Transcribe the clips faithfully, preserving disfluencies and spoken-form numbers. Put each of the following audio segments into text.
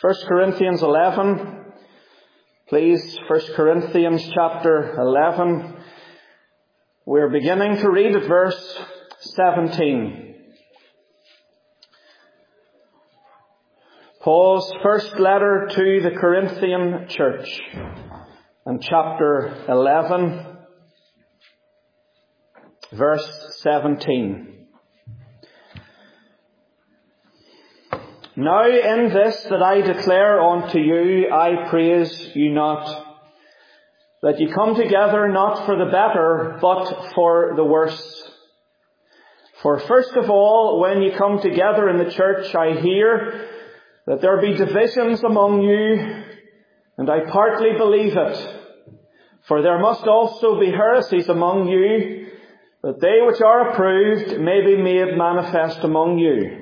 First Corinthians eleven. Please, First Corinthians chapter eleven. We're beginning to read at verse seventeen. Paul's first letter to the Corinthian church, and chapter eleven, verse seventeen. Now in this that I declare unto you, I praise you not, that ye come together not for the better, but for the worse. For first of all, when ye come together in the church, I hear that there be divisions among you, and I partly believe it. For there must also be heresies among you, that they which are approved may be made manifest among you.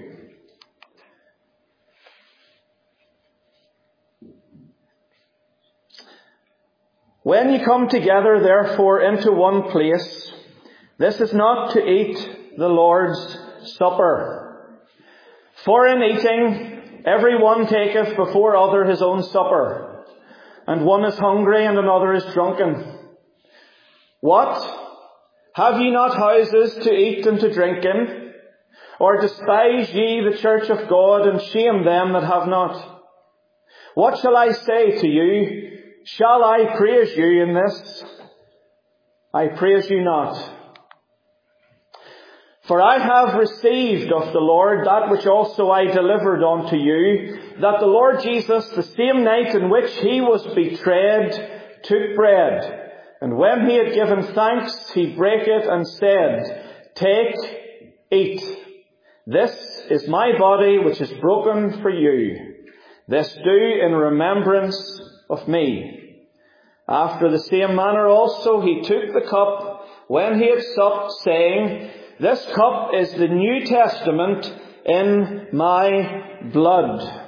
When ye come together, therefore, into one place, this is not to eat the Lord's Supper. For in eating, every one taketh before other his own supper, and one is hungry and another is drunken. What? Have ye not houses to eat and to drink in? Or despise ye the church of God, and shame them that have not? What shall I say to you? Shall I praise you in this? I praise you not. For I have received of the Lord that which also I delivered unto you, that the Lord Jesus, the same night in which he was betrayed, took bread. And when he had given thanks, he brake it and said, Take, eat. This is my body which is broken for you. This do in remembrance of me. After the same manner also he took the cup when he had supped, saying, This cup is the New Testament in my blood.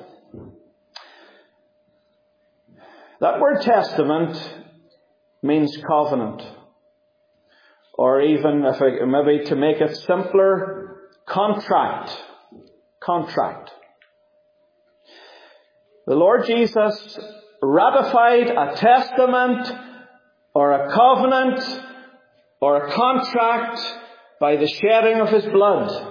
That word testament means covenant. Or even, if I, maybe to make it simpler, contract. Contract. The Lord Jesus ratified a testament or a covenant or a contract by the shedding of his blood,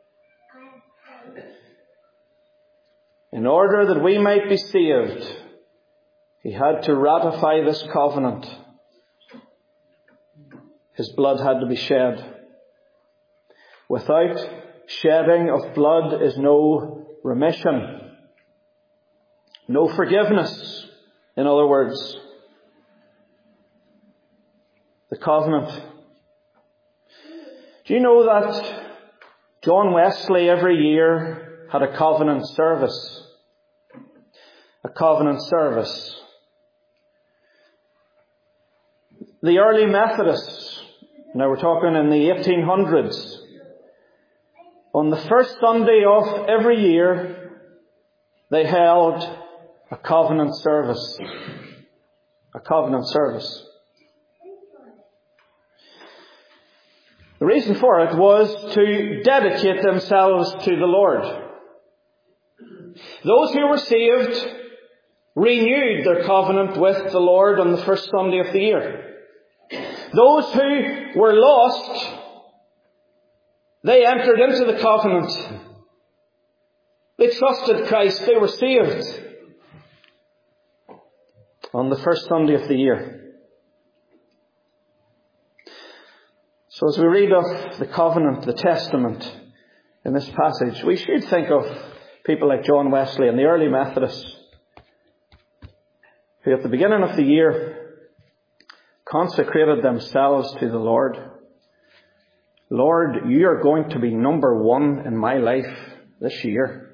in order that we might be saved. He had to ratify this covenant. His blood had to be shed. Without shedding of blood is no remission, no forgiveness. In other words, the covenant. Do you know that John Wesley every year had a covenant service? A covenant service. The early Methodists, now we're talking in the eighteen hundreds, on the first Sunday of every year, they held a covenant service. A covenant service. The reason for it was to dedicate themselves to the Lord. Those who were saved renewed their covenant with the Lord on the first Sunday of the year. Those who were lost, they entered into the covenant. They trusted Christ. They were saved on the first Sunday of the year. So as we read of the covenant, the testament in this passage, we should think of people like John Wesley and the early Methodists, who at the beginning of the year consecrated themselves to the Lord. Lord, you are going to be number one in my life this year.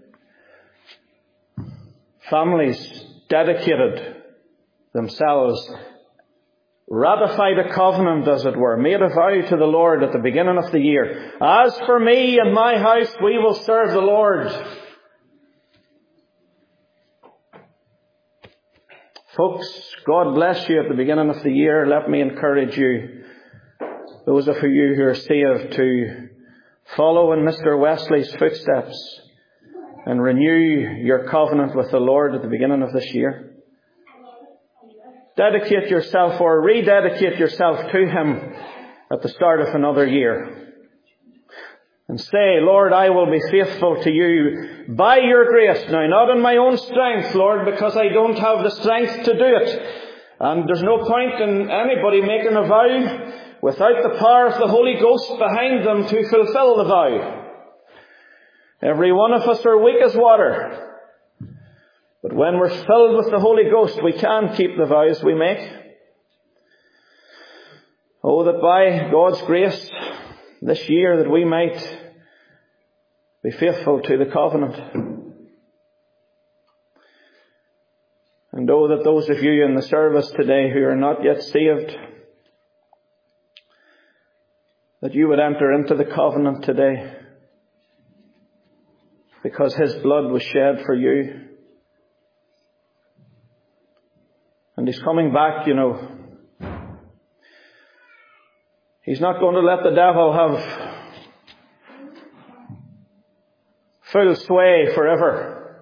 Families dedicated themselves, ratified a covenant, as it were, made a vow to the Lord at the beginning of the year. As for me and my house, we will serve the Lord. Folks, God bless you at the beginning of the year. Let me encourage you, those of you who are saved, to follow in Mister Wesley's footsteps and renew your covenant with the Lord at the beginning of this year. Dedicate yourself or rededicate yourself to Him at the start of another year. And say, Lord, I will be faithful to you by your grace. Now, not in my own strength, Lord, because I don't have the strength to do it. And there's no point in anybody making a vow without the power of the Holy Ghost behind them to fulfill the vow. Every one of us are weak as water. But when we're filled with the Holy Ghost, we can keep the vows we make. Oh, that by God's grace this year that we might be faithful to the covenant. And oh, that those of you in the service today who are not yet saved, that you would enter into the covenant today, because His blood was shed for you. And He's coming back, you know. He's not going to let the devil have full sway forever.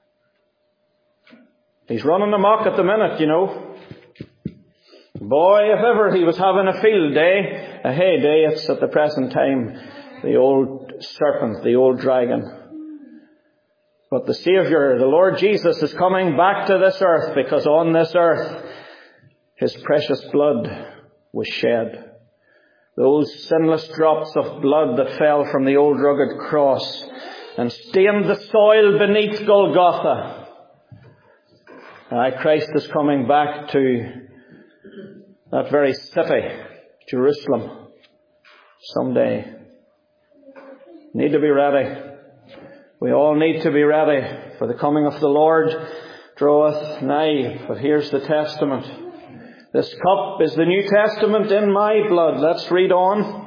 He's running amok at the minute, you know. Boy, if ever he was having a field day, a heyday, it's at the present time the old serpent, the old dragon. But the Saviour, the Lord Jesus, is coming back to this earth, because on this earth His precious blood was shed. Those sinless drops of blood that fell from the old rugged cross and stained the soil beneath Golgotha. Aye, Christ is coming back to that very city, Jerusalem, someday. Need to be ready. We all need to be ready, for the coming of the Lord draweth nigh. But here's the testament. This cup is the New Testament in my blood. Let's read on.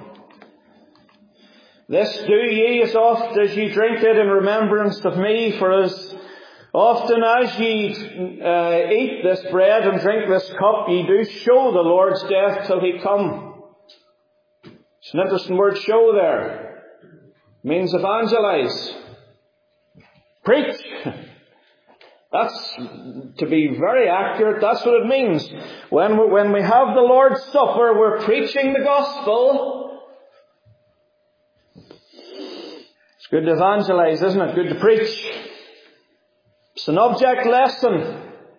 This do ye as oft as ye drink it in remembrance of me. For as often as ye uh, eat this bread and drink this cup, ye do show the Lord's death till He come. It's an interesting word, show there. It means evangelize. Preach. That's, to be very accurate, that's what it means. When we, when we have the Lord's Supper, we're preaching the gospel. It's good to evangelize, isn't it? Good to preach. It's an object lesson.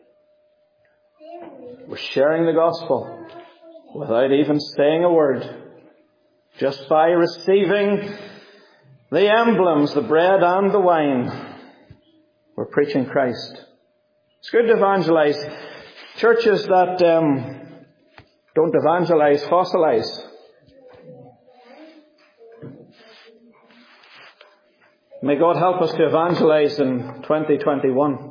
We're sharing the gospel without even saying a word. Just by receiving the emblems, the bread and the wine, we're preaching Christ. It's good to evangelize. Churches that um, don't evangelize fossilize. May God help us to evangelize in twenty twenty-one.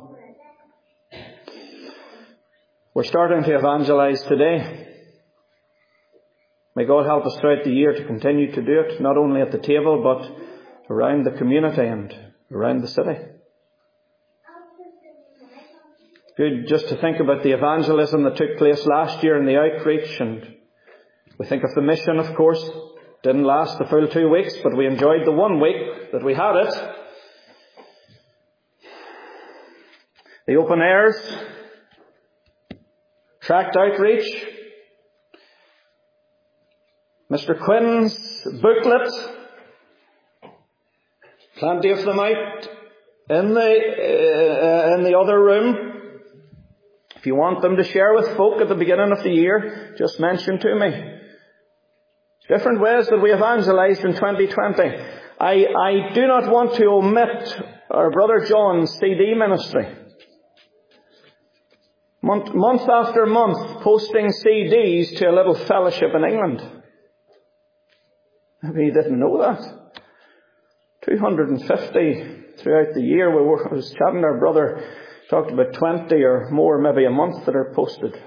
We're starting to evangelize today. May God help us throughout the year to continue to do it, not only at the table, but around the community and around the city. Good just to think about the evangelism that took place last year and the outreach, and we think of the mission, of course. Didn't last the full two weeks, but we enjoyed the one week that we had it. The open airs, tract outreach, Mister Quinn's booklet, plenty of them out in the uh, in the other room. If you want them to share with folk at the beginning of the year, just mention to me. Different ways that we evangelized in twenty twenty. I, I do not want to omit our brother John's C D ministry. Month, month after month, posting C Ds to a little fellowship in England. Maybe you didn't know that. two hundred fifty throughout the year. We were, I was chatting to our brother, talked about twenty or more, maybe a month, that are posted.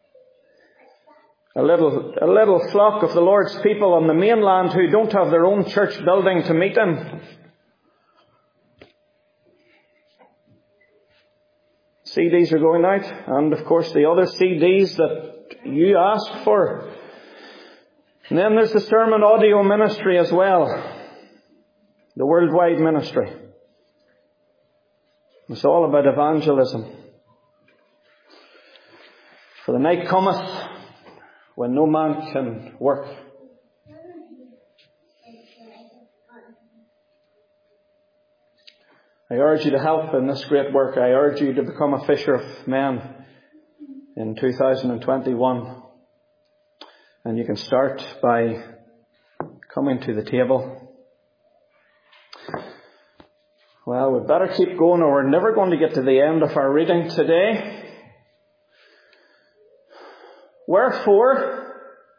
A little, a little flock of the Lord's people on the mainland who don't have their own church building to meet in. C Ds are going out, and of course the other C Ds that you asked for. And then there's the sermon audio ministry as well, the worldwide ministry. It's all about evangelism. For the night cometh when no man can work. I urge you to help in this great work. I urge you to become a fisher of men in two thousand twenty-one. And you can start by coming to the table. Well, we'd better keep going or we're never going to get to the end of our reading today. Wherefore,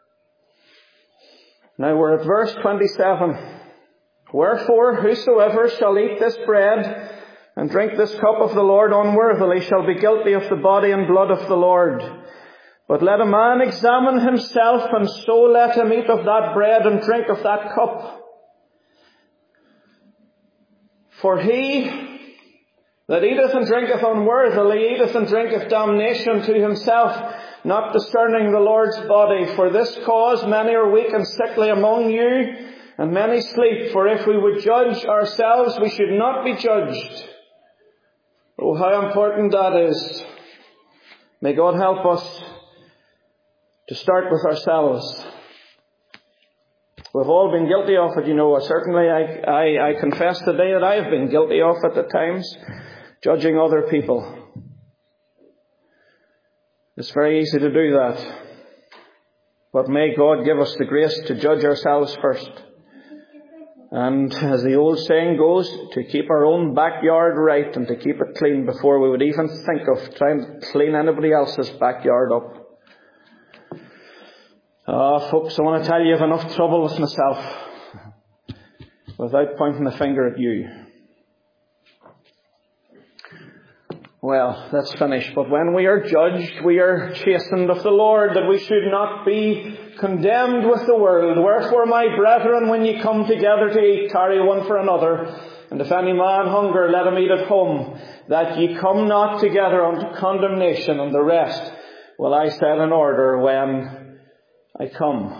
now we're at verse twenty-seven. Wherefore, whosoever shall eat this bread and drink this cup of the Lord unworthily shall be guilty of the body and blood of the Lord. But let a man examine himself, and so let him eat of that bread and drink of that cup. For he that eateth and drinketh unworthily eateth and drinketh damnation to himself, not discerning the Lord's body. For this cause many are weak and sickly among you, and many sleep. For if we would judge ourselves, we should not be judged. Oh, how important that is. May God help us to start with ourselves. We've all been guilty of it, you know. Certainly I, I, I confess today that I have been guilty of it at times, judging other people. It's very easy to do that. But may God give us the grace to judge ourselves first. And as the old saying goes, to keep our own backyard right and to keep it clean before we would even think of trying to clean anybody else's backyard up. Ah, oh, folks, I want to tell you I have enough trouble with myself without pointing the finger at you. Well, let's finish. But when we are judged, we are chastened of the Lord, that we should not be condemned with the world. Wherefore, my brethren, when ye come together to eat, tarry one for another. And if any man hunger, let him eat at home, that ye come not together unto condemnation. And the rest will I set in order when I come.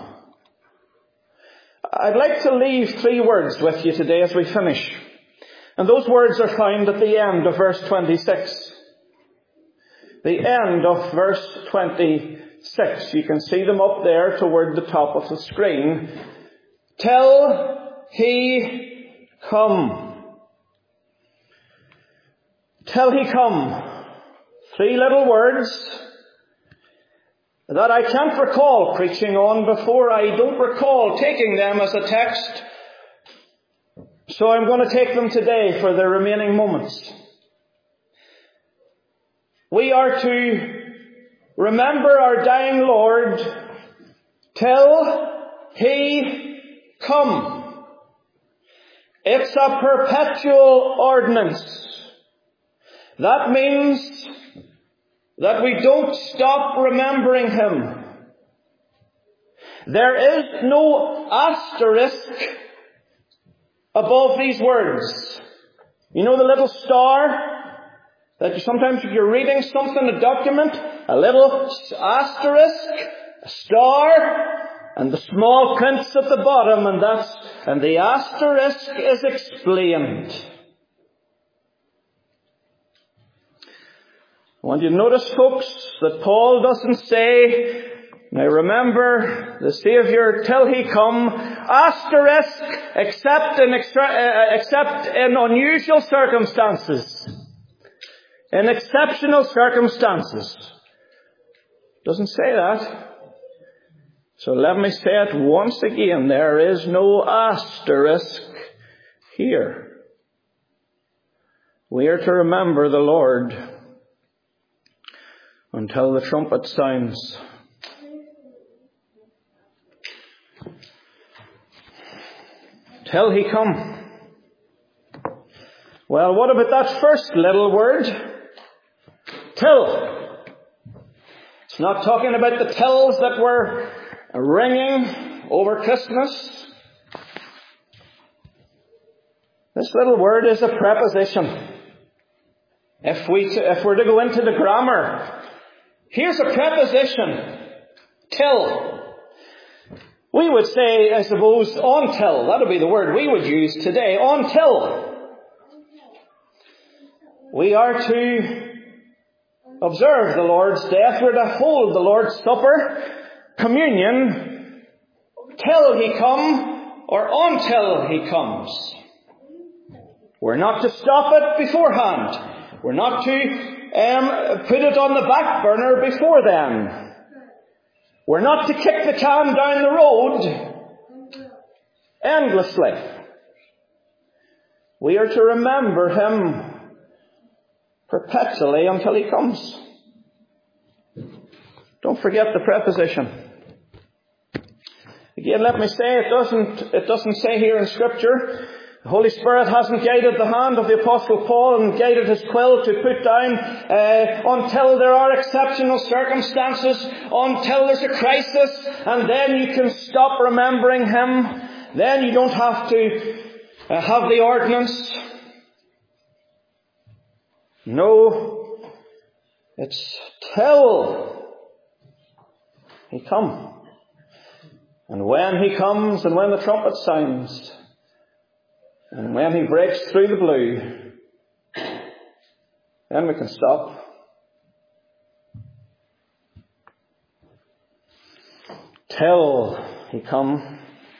I'd like to leave three words with you today as we finish. And those words are found at the end of verse twenty-six. The end of verse twenty-six. You can see them up there toward the top of the screen. Till he come. Till he come. Three little words that I can't recall preaching on before. I don't recall taking them as a text. So I'm going to take them today for the remaining moments. We are to remember our dying Lord till he come. It's a perpetual ordinance. That means that we don't stop remembering him. There is no asterisk above these words. You know the little star that you, sometimes if you're reading something, a document, a little asterisk, a star, and the small prints at the bottom, and that's, and the asterisk is explained. I want you to notice, folks, that Paul doesn't say, now remember, the Saviour till he come, asterisk, except in, extra, uh, except in unusual circumstances. In exceptional circumstances. Doesn't say that. So let me say it once again. There is no asterisk here. We are to remember the Lord until the trumpet sounds. Till he come. Well, what about that first little word? Till. It's not talking about the tills that were ringing over Christmas. This little word is a preposition. If we, if we're to go into the grammar, here's a preposition. Till. We would say, I suppose, until. That would be the word we would use today. Until. we are to observe the Lord's death. We're to hold the Lord's Supper, communion, till He come or until He comes. We're not to stop it beforehand. We're not to um, put it on the back burner before then. We're not to kick the can down the road endlessly. We are to remember Him perpetually until He comes. Don't forget the preposition. Again, let me say, it doesn't, it doesn't say here in Scripture, the Holy Spirit hasn't guided the hand of the Apostle Paul and guided his quill to put down uh, until there are exceptional circumstances, until there's a crisis, and then you can stop remembering Him. Then you don't have to uh, have the ordinance. No, it's till He come. And when He comes and when the trumpet sounds, and when He breaks through the blue, then we can stop. Till He come.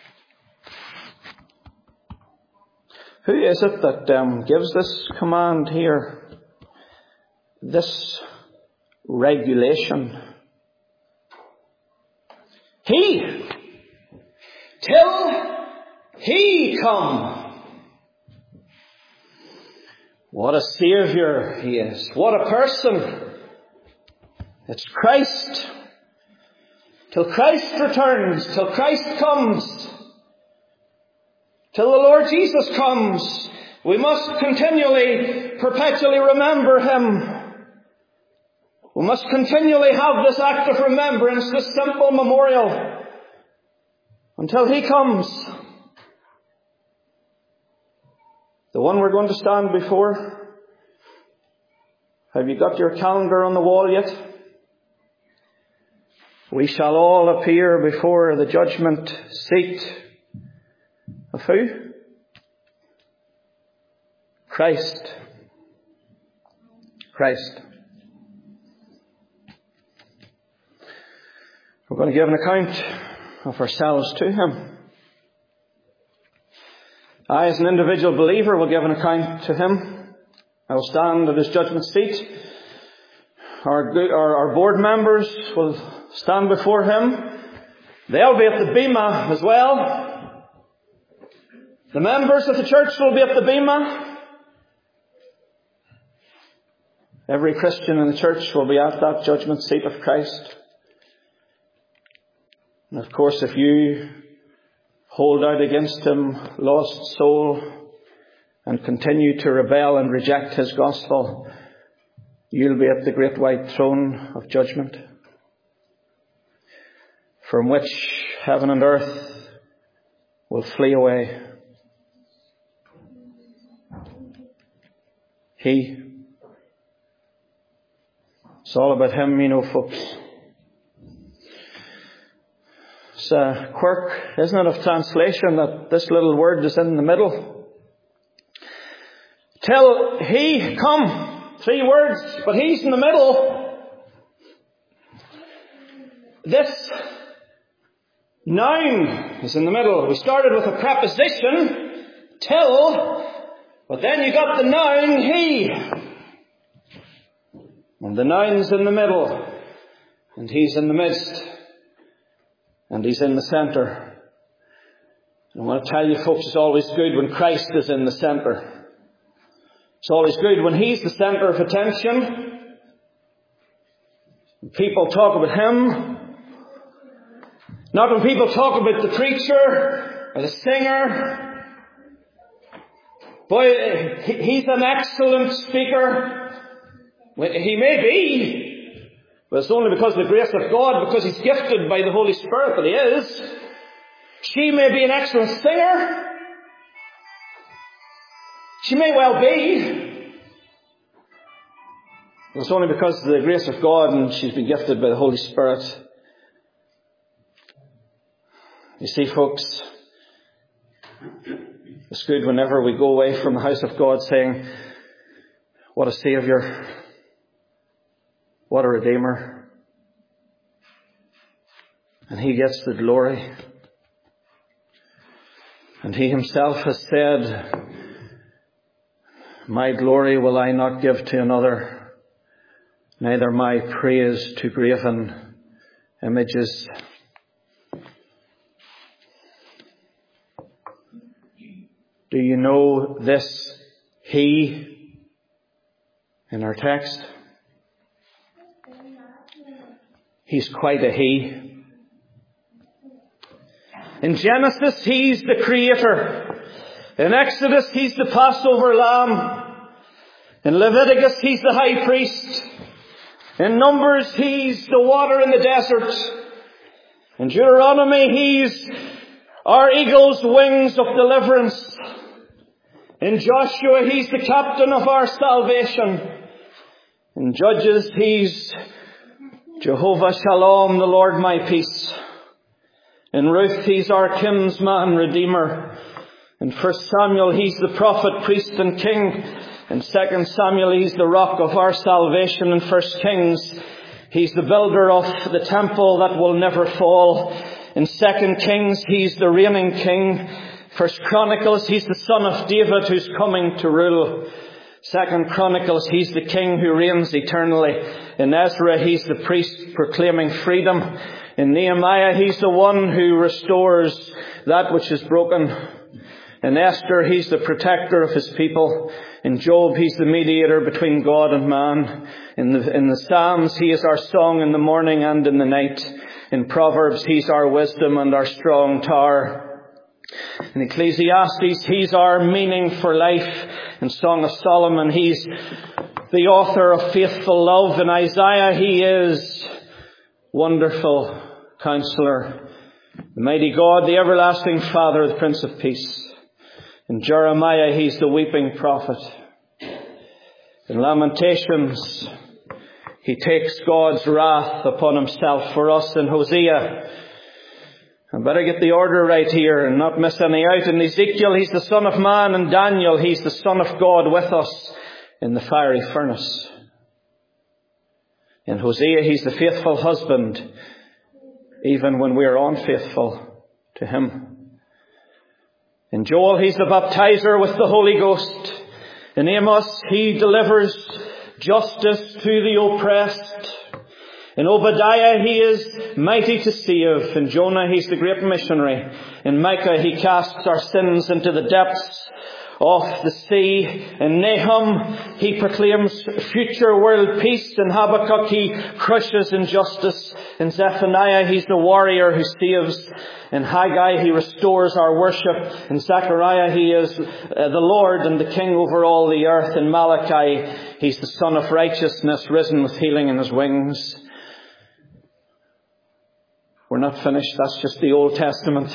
Who is it that um, gives this command here? This regulation? He! Till He come. What a Saviour He is. What a person. It's Christ. Till Christ returns. Till Christ comes. Till the Lord Jesus comes. We must continually, perpetually remember Him. We must continually have this act of remembrance, this simple memorial, until He comes. The one we're going to stand before. Have you got your calendar on the wall yet? We shall all appear before the judgment seat of who? Christ. Christ. We're going to give an account of ourselves to Him. I, as an individual believer, will give an account to Him. I will stand at His judgment seat. Our, our, our board members will stand before Him. They'll be at the bema as well. The members of the church will be at the bema. Every Christian in the church will be at that judgment seat of Christ. And of course, if you hold out against Him, lost soul, and continue to rebel and reject His gospel, you'll be at the great white throne of judgment, from which heaven and earth will flee away. He. It's all about Him, you know, folks. It's a quirk, isn't it, of translation that this little word is in the middle. Till He come. Three words, but He's in the middle. This noun is in the middle. We started with a preposition, till, but then you got the noun He. And the noun's in the middle, and He's in the midst. And He's in the centre. I want to tell you, folks, it's always good when Christ is in the centre. It's always good when He's the centre of attention. People talk about Him. Not when people talk about the preacher or the singer. Boy, he's an excellent speaker. He may be. But it's only because of the grace of God, because He's gifted by the Holy Spirit that He is. She may be an excellent singer. She may well be. But it's only because of the grace of God and she's been gifted by the Holy Spirit. You see, folks, it's good whenever we go away from the house of God saying, What a Saviour. What a Redeemer. And He gets the glory. And He Himself has said, my glory will I not give to another, neither my praise to graven images. Do you know this He in our text? He's quite a He. In Genesis, He's the Creator. In Exodus, He's the Passover Lamb. In Leviticus, He's the High Priest. In Numbers, He's the water in the desert. In Deuteronomy, He's our eagle's wings of deliverance. In Joshua, He's the captain of our salvation. In Judges, He's Jehovah Shalom, the Lord my peace. In Ruth, He's our kinsman redeemer. In First Samuel, He's the prophet, priest and king. In Second Samuel, He's the rock of our salvation. In First Kings, He's the builder of the temple that will never fall. In Second Kings, He's the reigning king. First Chronicles, He's the son of David who's coming to rule. Second Chronicles, He's the king who reigns eternally. In Ezra, He's the priest proclaiming freedom. In Nehemiah, He's the one who restores that which is broken. In Esther, He's the protector of His people. In Job, He's the mediator between God and man. In the, in the Psalms, He is our song in the morning and in the night. In Proverbs, He's our wisdom and our strong tower. In Ecclesiastes, He's our meaning for life. In Song of Solomon, He's the author of faithful love. In Isaiah, He is Wonderful Counselor, the mighty God, the everlasting Father, the Prince of Peace. In Jeremiah, He's the weeping prophet. In Lamentations, He takes God's wrath upon Himself for us. In Hosea, I better get the order right here and not miss any out. In Ezekiel, He's the Son of Man. In Daniel, He's the Son of God with us in the fiery furnace. In Hosea, He's the faithful husband, even when we are unfaithful to Him. In Joel, He's the baptizer with the Holy Ghost. In Amos, He delivers justice to the oppressed. In Obadiah, He is mighty to save. In Jonah, He's the great missionary. In Micah, He casts our sins into the depths of the sea. In Nahum, He proclaims future world peace. In Habakkuk, He crushes injustice. In Zephaniah, He's the warrior who saves. In Haggai, He restores our worship. In Zechariah, He is uh, the Lord and the King over all the earth. In Malachi, He's the Son of righteousness, risen with healing in His wings. We're not finished. That's just the Old Testament.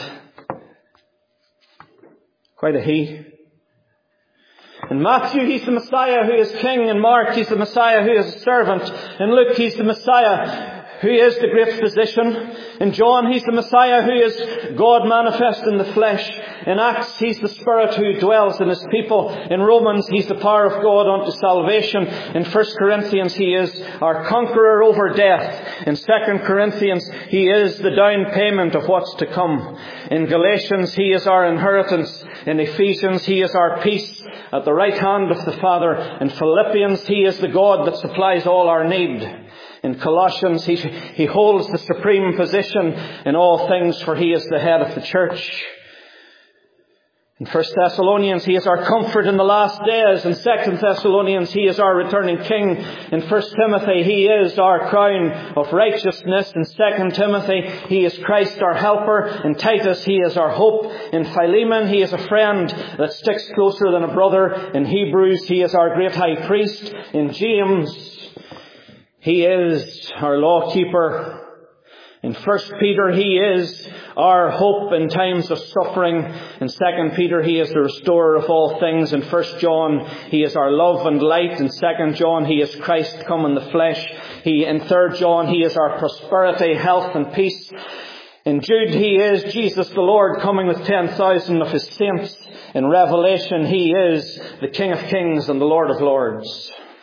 Quite a He. In Matthew, He's the Messiah who is King. In Mark, He's the Messiah who is a servant. In Luke, He's the Messiah who is the great physician. In John, He's the Messiah who is God manifest in the flesh. In Acts, He's the Spirit who dwells in His people. In Romans, He's the power of God unto salvation. In First Corinthians, He is our conqueror over death. In Second Corinthians, He is the down payment of what's to come. In Galatians, He is our inheritance. In Ephesians, He is our peace at the right hand of the Father. In Philippians, He is the God that supplies all our need. In Colossians, he, he holds the supreme position in all things, for He is the head of the church. In First Thessalonians, He is our comfort in the last days. In Second Thessalonians, He is our returning King. In First Timothy, He is our crown of righteousness. In Second Timothy, He is Christ our helper. In Titus, He is our hope. In Philemon, He is a friend that sticks closer than a brother. In Hebrews, He is our great high priest. In James, He is our lawkeeper. In First Peter, He is our hope in times of suffering. In Second Peter, He is the restorer of all things. In First John, He is our love and light. In Second John, He is Christ come in the flesh. He, in Third John, He is our prosperity, health and peace. In Jude, He is Jesus the Lord coming with ten thousand of His saints. In Revelation, He is the King of Kings and the Lord of Lords.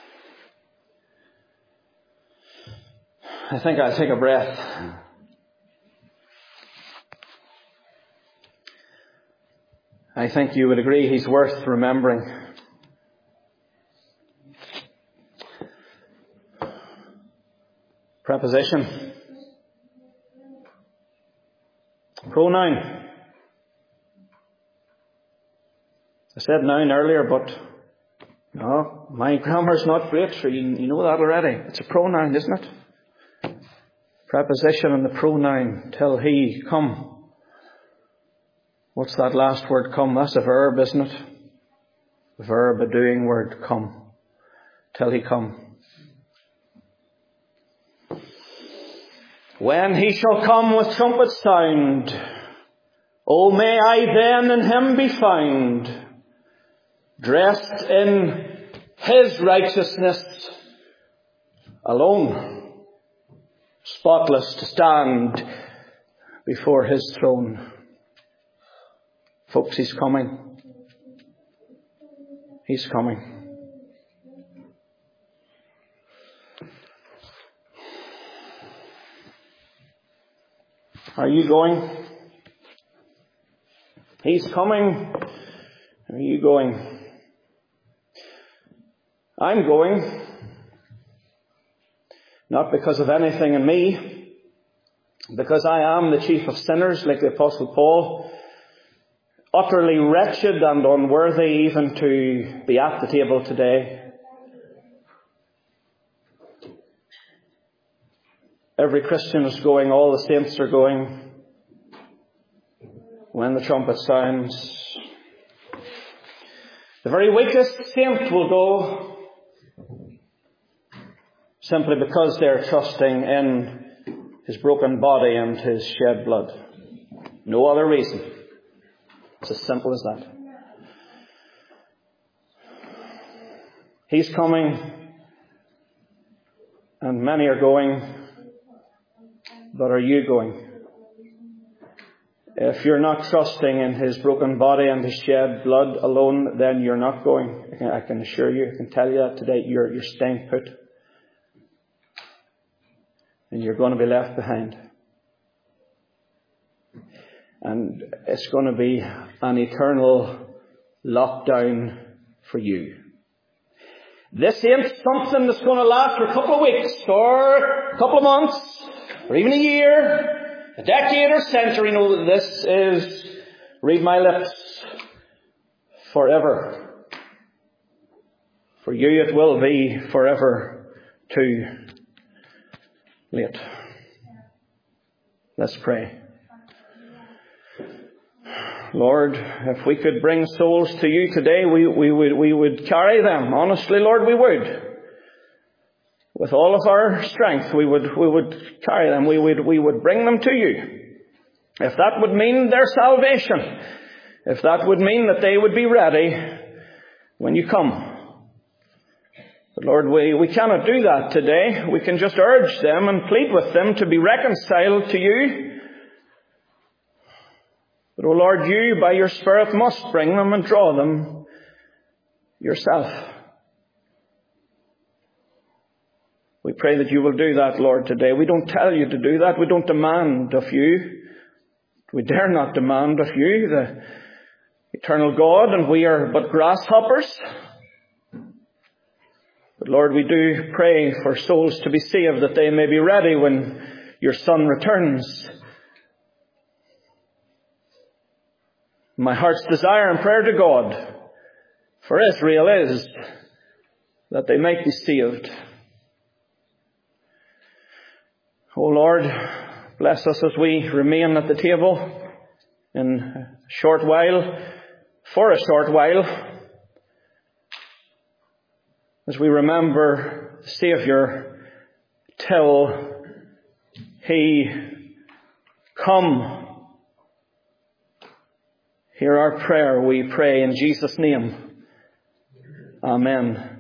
I think I'll take a breath. I think you would agree he's worth remembering. Preposition. Pronoun. I said noun earlier, but no, my grammar's not great, so you, you know that already. It's a pronoun, isn't it? Preposition and the pronoun, till he come. What's that last word, come? That's a verb, isn't it? A verb, a doing word, come. Till he come. When he shall come with trumpet sound, O may I then in him be found, dressed in his righteousness alone, spotless to stand before his throne. Folks, he's coming. He's coming. Are you going? He's coming. Are you going? I'm going. Not because of anything in me, because I am the chief of sinners, like the Apostle Paul, utterly wretched and unworthy even to be at the table today. Every Christian is going, all the saints are going. When the trumpet sounds, the very weakest saint will go, simply because they're trusting in his broken body and his shed blood. No other reason. It's as simple as that. He's coming, and many are going. But are you going? If you're not trusting in his broken body and his shed blood alone, then you're not going. I can, I can assure you, I can tell you that today, you're, you're staying put. And you're going to be left behind. And it's going to be an eternal lockdown for you. This ain't something that's going to last for a couple of weeks, or a couple of months, or even a year, a decade or century. No, this is, read my lips, forever. For you it will be forever too late. Let's pray. Lord, if we could bring souls to you today, we, we would, we would carry them. Honestly, Lord, we would. With all of our strength, we would, we would carry them. We would, we would bring them to you. If that would mean their salvation, if that would mean that they would be ready when you come. But Lord, we, we cannot do that today. We can just urge them and plead with them to be reconciled to you. But, oh Lord, you, by your Spirit, must bring them and draw them yourself. We pray that you will do that, Lord, today. We don't tell you to do that. We don't demand of you. We dare not demand of you, the eternal God, and we are but grasshoppers. But Lord, we do pray for souls to be saved, that they may be ready when your Son returns. My heart's desire and prayer to God for Israel is that they might be saved. Oh Lord, bless us as we remain at the table in a short while, for a short while, as we remember the Saviour till he come. Hear our prayer, we pray in Jesus' name. Amen.